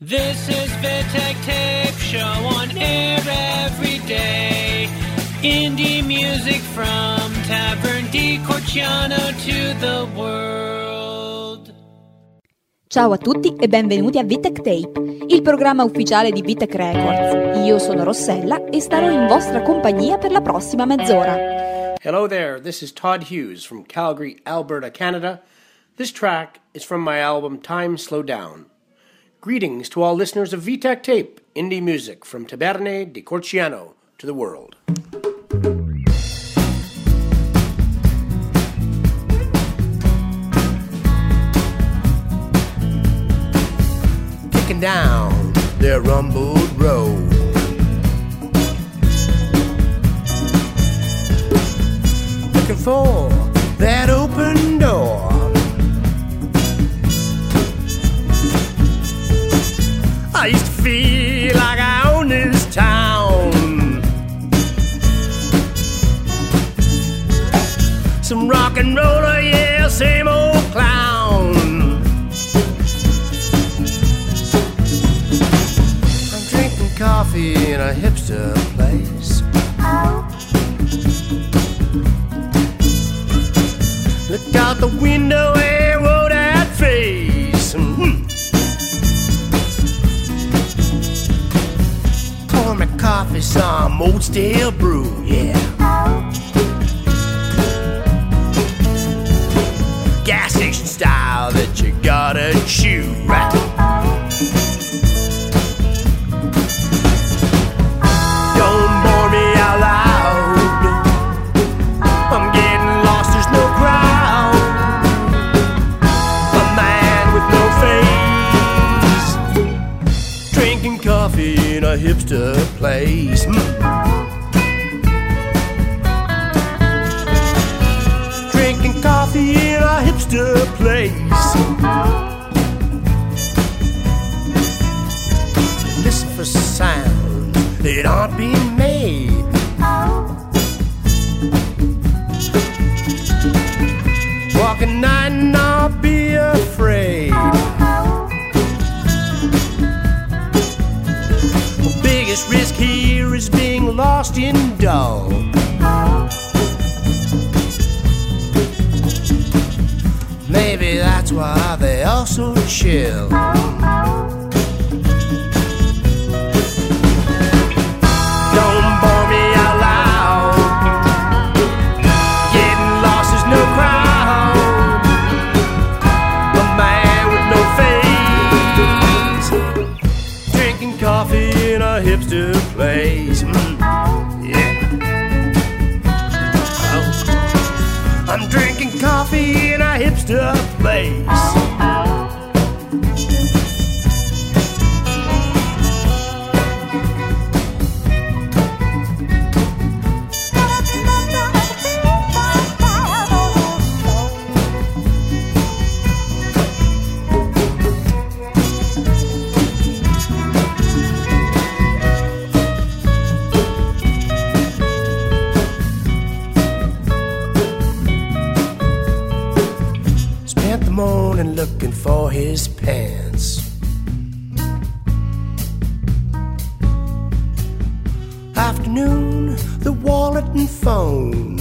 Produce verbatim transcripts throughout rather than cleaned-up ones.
This is Vitek Tape Show on air every day. Indie music from Tavern di Corciano to the world. Ciao a tutti e benvenuti a Vitek Tape, il programma ufficiale di Vitek Records. Io sono Rossella e starò in vostra compagnia per la prossima mezz'ora. Hello there, this is Todd Hughes from Calgary, Alberta, Canada. This track is from my album Time Slow Down. Greetings to all listeners of Vitek Tape, indie music from Taverne di Corciano to the world. Kicking down their rumbled road, looking for that open door. I used to feel like I owned this town. Some rock and roller, yeah, same old clown. I'm drinking coffee in a hipster place. Look out the window and roll that face. Mm-hmm. Pour me coffee, some old stale brew, yeah. Gas station style that you gotta chew, right? Don't bore me out loud. I'm getting lost, there's no crowd. A man with no face, drinking coffee in a hipster place. Mm. Drinking coffee in a hipster place. Listen for sounds that aren't being made. Walk at night and not be afraid. The biggest risk here is being lost in dog. Maybe that's why they all so chill. Don't bore me out loud. Getting lost, there's no crowd. A man with no face, drinking coffee in a hipster place. Mm, yeah. Oh. I'm drinking coffee in a hipster place. Morning looking for his pants. Afternoon, the wallet and phone.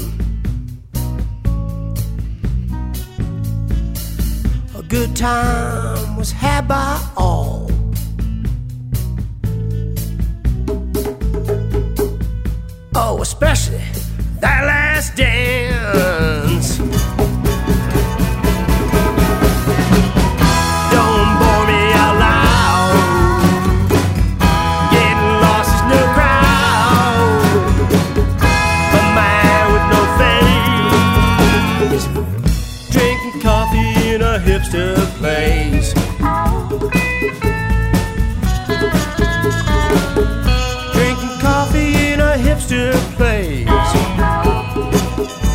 A good time was had by all. Oh, especially that last dance. Hipster place. Drinking coffee in a hipster place.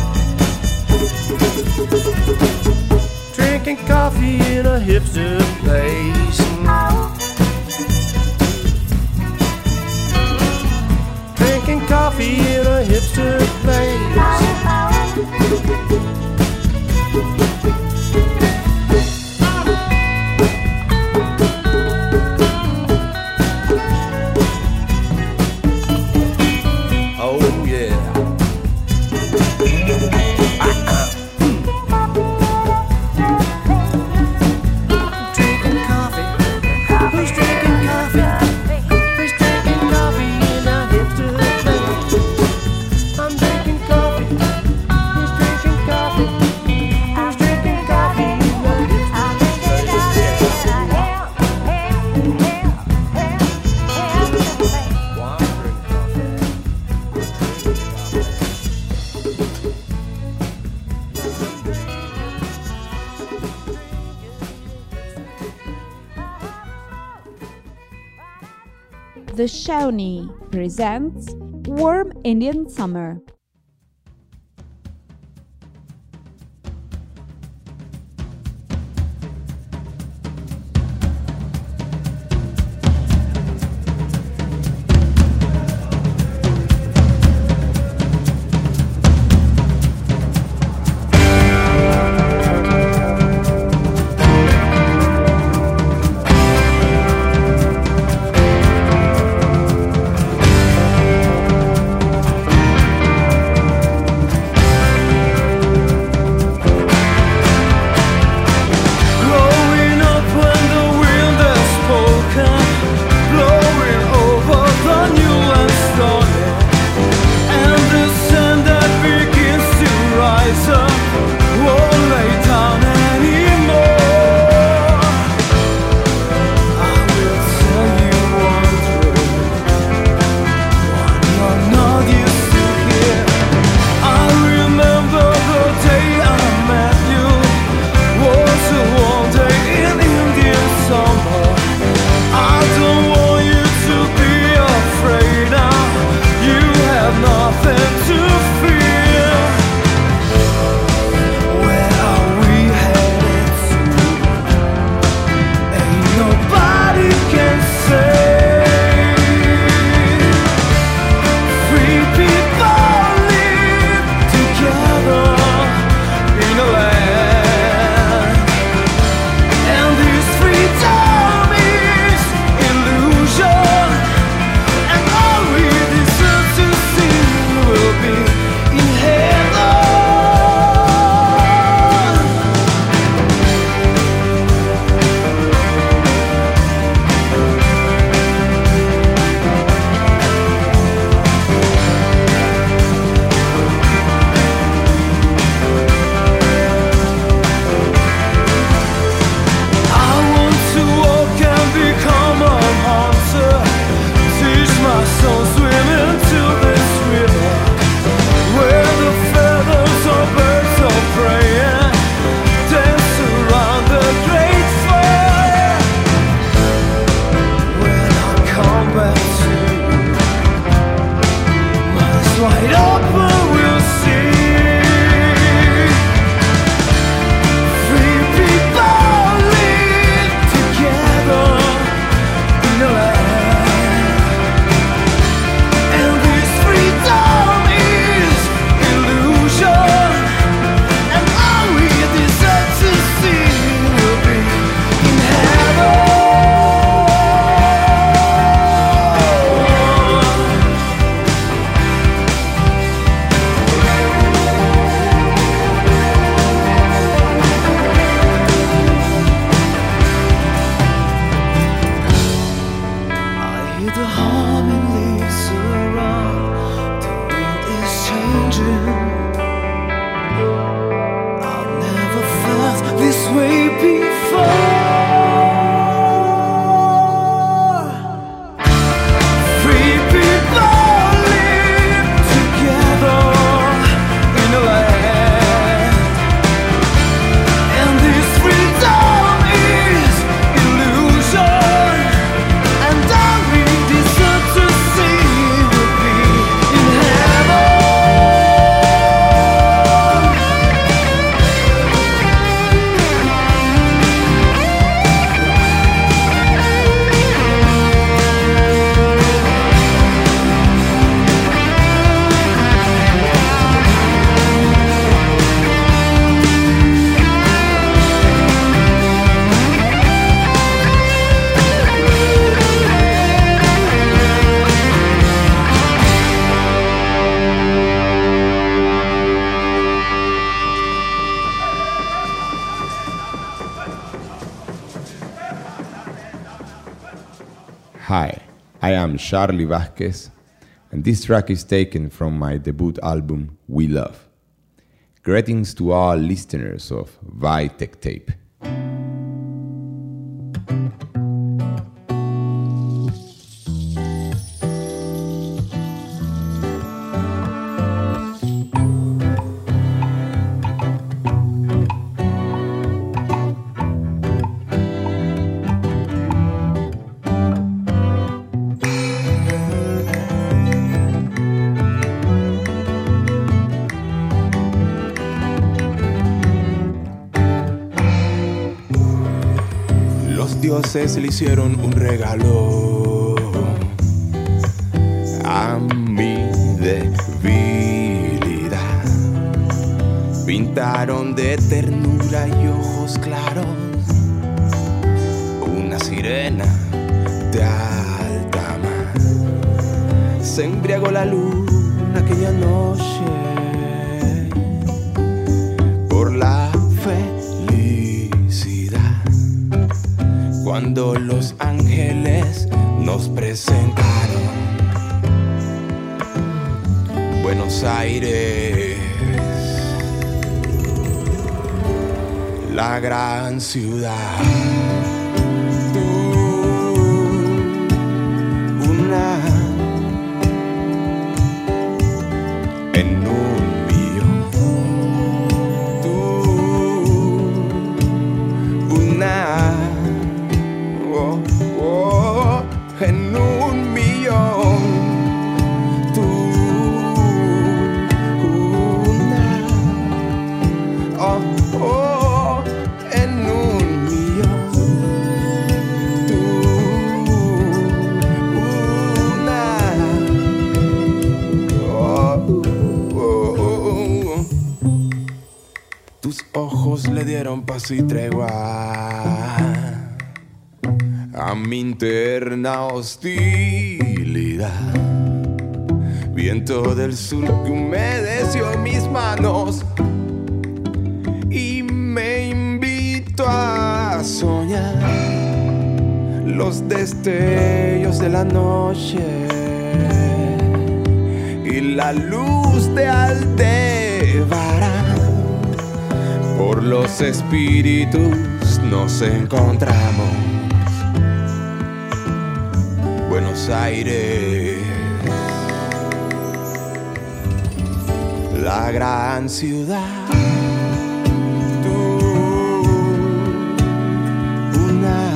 The Shawnee presents Warm Indian Summer. Hi, I am Charlie Vasquez, and this track is taken from my debut album, We Love. Greetings to all listeners of Vitek Tape. dioses le hicieron un regalo a mi debilidad. Pintaron de ternura y ojos claros una sirena de alta mar. Se embriagó la luna aquella noche por la felicidad, cuando los ángeles nos presentaron Buenos Aires, la gran ciudad. Tú, una en un millón. Tú, una oh, oh, en un millón. Tú, una oh, oh, en un millón. Tú, una oh, oh, oh. Tus ojos le dieron paz y tregua a mi interna hostilidad. Viento del sur que humedeció mis manos y me invitó a soñar los destellos de la noche y la luz de Aldebarán. Por los espíritus nos encontramos. Buenos Aires, la gran ciudad. Tú, una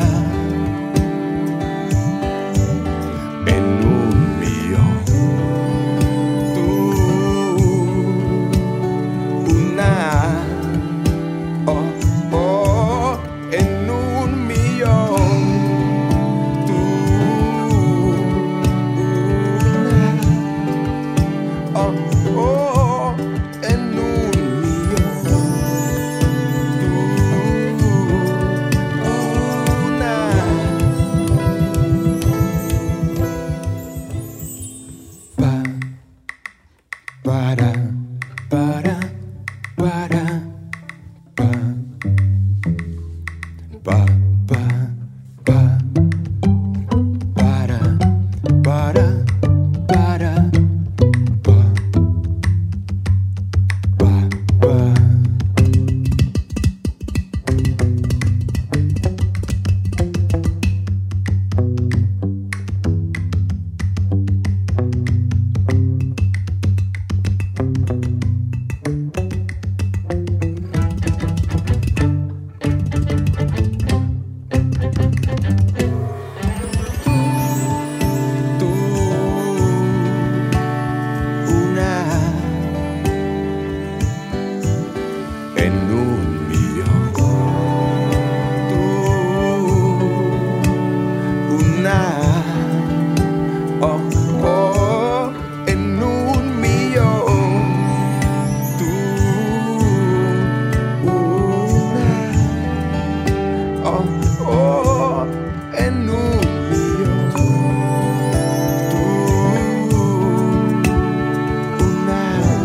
en un millón. Tú, una oh, oh, en un millón. Tú, una oh, oh, en un millón. Tú, una pa, para, para, para, pa, pa, pa, pa, para, para, para, pa, pa, pa. Tú, una en un millón. Tú, una oh, oh, en un millón. Tú, una oh, oh, en un millón. Tú, una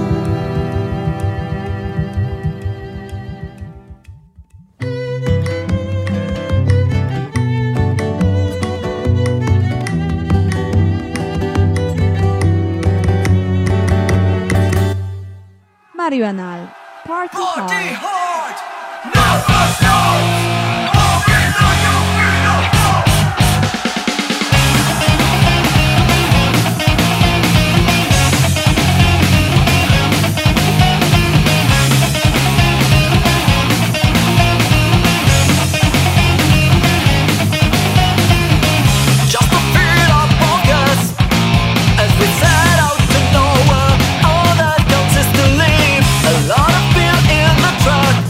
Mario Anal, Party Hard. Just to feed our pockets as we set out to nowhere. All that counts is to leave a lot of beer in the truck.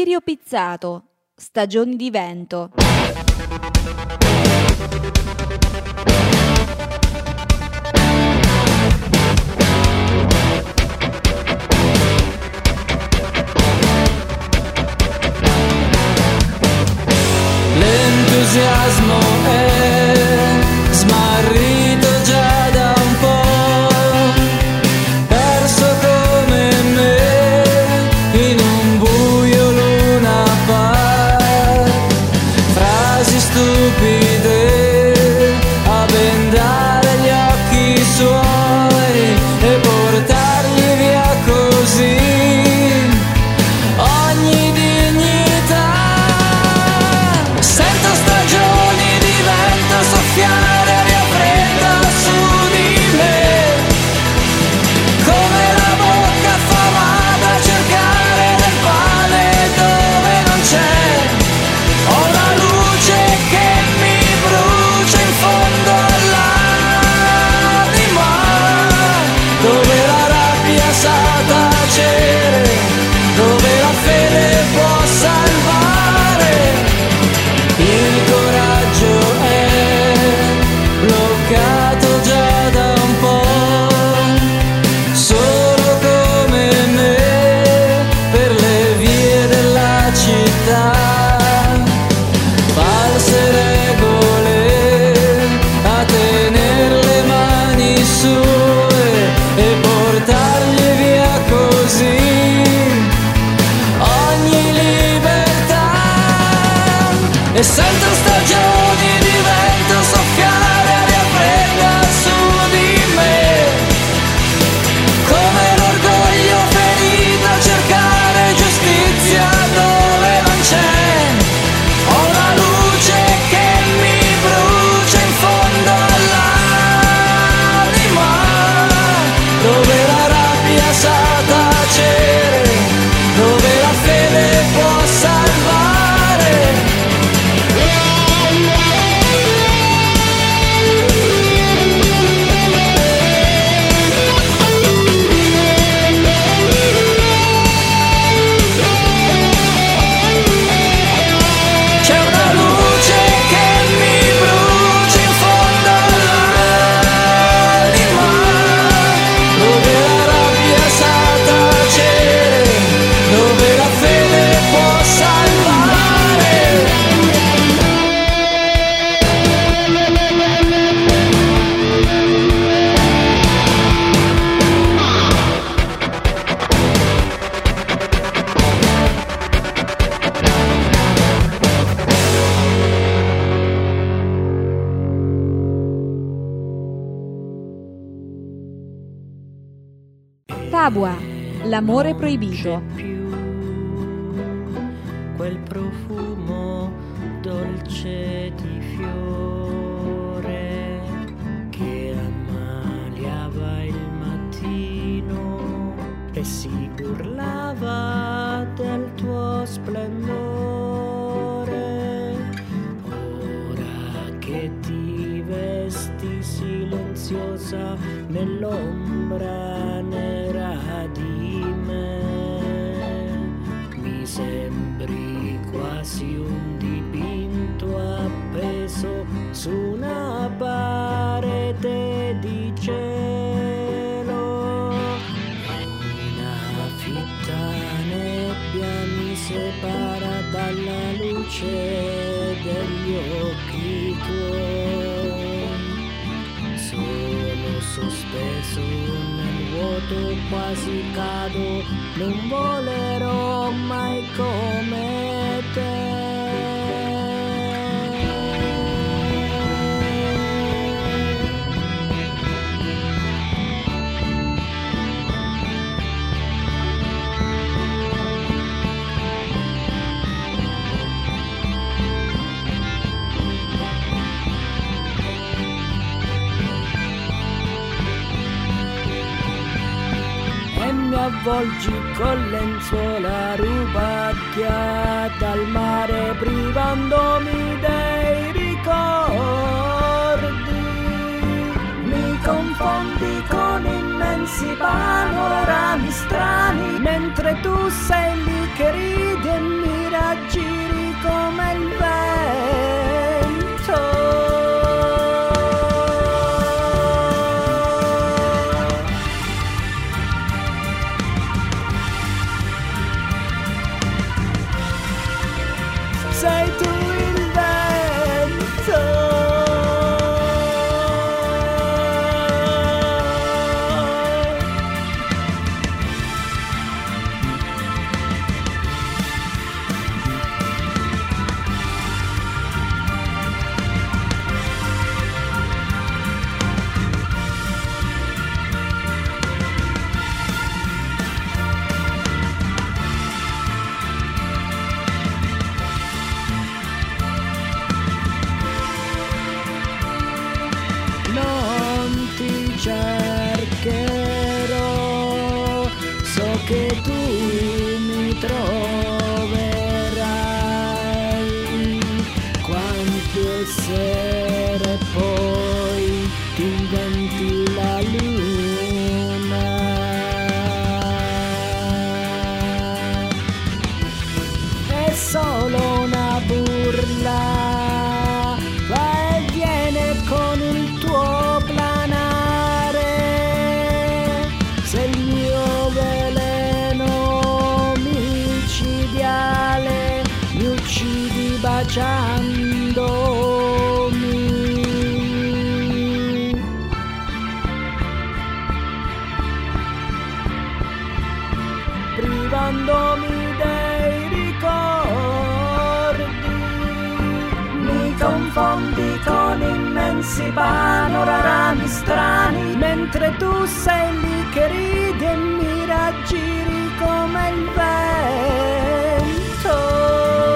Lirio Pizzato, Stagioni di vento. L'entusiasmo è smarrito già da un po', perso come me in un buio Luna Park. Frasi stupide a bendare gli occhi suoi e portargli via così ogni dignità. Sento stagioni di vento soffiare aria fredda su di me, come la bocca affamata a cercare del pane dove non c'è. Ho la luce che mi brucia in fondo all'anima, dove la rabbia sa tacere, dove la fede può salvare. Il coraggio è bloccato già da un po', solo come me per le vie della città. False regole a tener le mani sue e portargli via così ogni libertà. E sento stagioni di vento soffiare aria fredda su di me, come l'orgoglio ferito a cercare giustizia dove non c'è. Ho la luce che mi brucia in fondo all'anima, dove la rabbia sa tacere, dove la fede può salvare. C'è una luce che mi brucia in fondo all'anima, dove la rabbia sa tacere, dove la fede può salvare. Tabua, l'amore proibito. Quel profumo dolce di fiore che ammaliava il mattino e si burlava del tuo splendore. Ora che ti vesti silenziosa nell'ombra nera di me, mi sembri quasi un dipinto appeso su una parete di cielo. Una fitta nebbia mi separa dalla luce degli occhi tuoi. Sono sospeso nel vuoto, quasi cado, non volerò mai come te. Mi avvolgi con lenzuola rubacchia dal mare, privandomi dei ricordi. Mi confondi con immensi panorami strani, mentre tu sei lì che ridi e mi che tu mi troverai. Quante sere poi ti inventi la luna. È solo una burla, va e viene con il tuo planare. Se il mio veleno micidiale mi uccidi baciandomi, privandomi dei ricordi, mi confondi con immensi panorami strani, mentre tu sei lì che ridi e mi raggiri come il vento.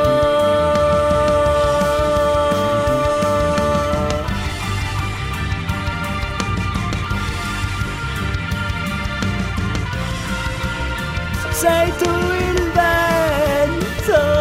Sei tu il vento.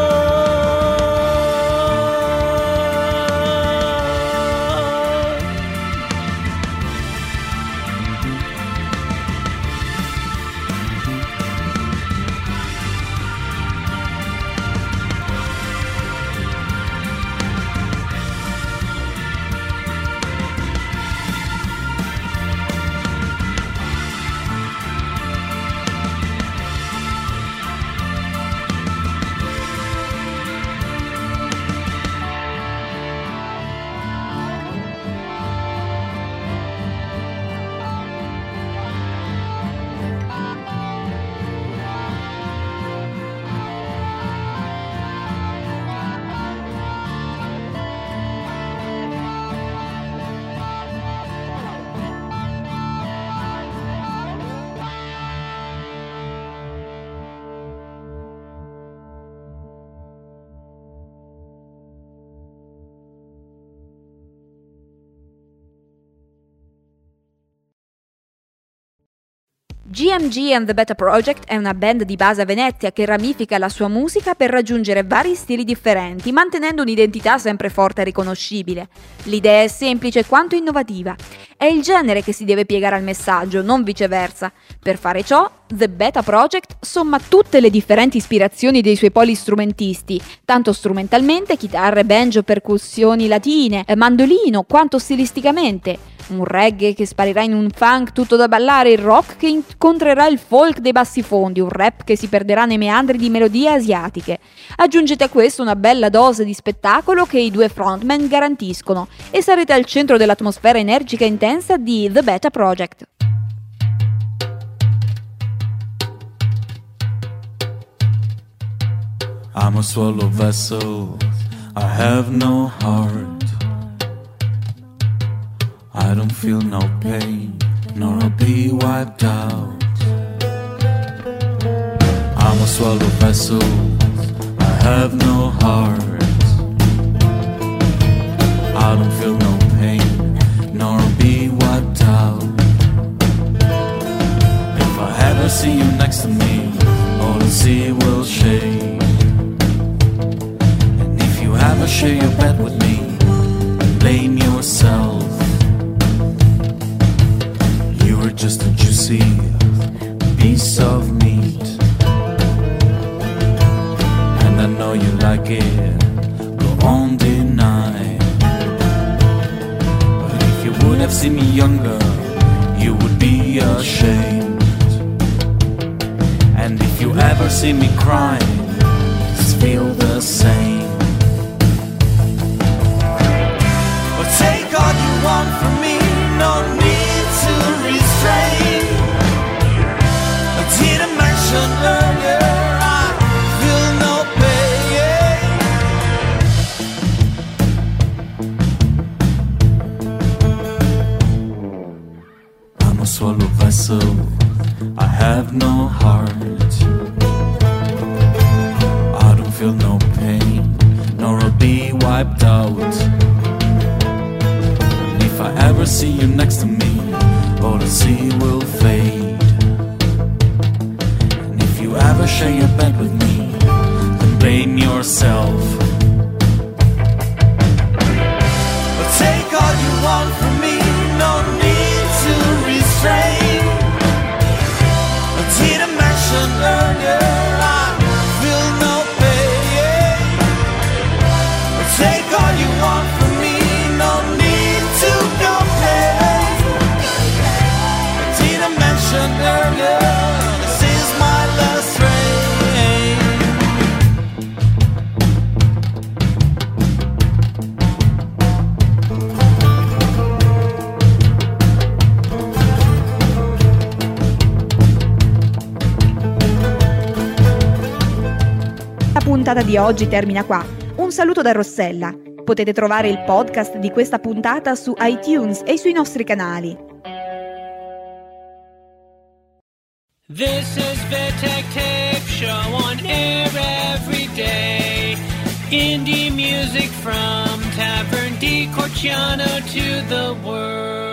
G M G and the Beta Project è una band di base a Venezia che ramifica la sua musica per raggiungere vari stili differenti, mantenendo un'identità sempre forte e riconoscibile. L'idea è semplice quanto innovativa. È il genere che si deve piegare al messaggio, non viceversa. Per fare ciò, The Beta Project somma tutte le differenti ispirazioni dei suoi poli strumentisti, tanto strumentalmente, chitarre, banjo, percussioni latine, mandolino, quanto stilisticamente. Un reggae che sparirà in un funk tutto da ballare, il rock che incontrerà il folk dei bassifondi, un rap che si perderà nei meandri di melodie asiatiche. Aggiungete a questo una bella dose di spettacolo che i due frontman garantiscono e sarete al centro dell'atmosfera energica e intensa di The Beta Project. I'm a swallow vessel, I have no heart. I don't feel no pain, nor I'll be wiped out. I'm a swallow vessel, I have no heart. I don't feel no pain, nor I'll be wiped out. If I ever see you next to me, all the sea will shake. And if you ever share your bed with me, blame yourself. You were just a juicy piece of meat, and I know you like it, go on deny. But if you would have seen me younger, you would be ashamed. And if you ever see me crying, just feel the same. But take all you want from me, no need to restrain. I didn't mention earlier, I feel no pain. I'm a swallow vessel, I have no heart. I don't feel no pain, nor I'll be wiped out. And if I ever see you next to me, all the sea will fade. And if puntata di oggi termina qua. Un saluto da Rossella. Potete trovare il podcast di questa puntata su iTunes e sui nostri canali. This is VTech Tape Show on air every day. Indie music from Tavern di Corciano to the world.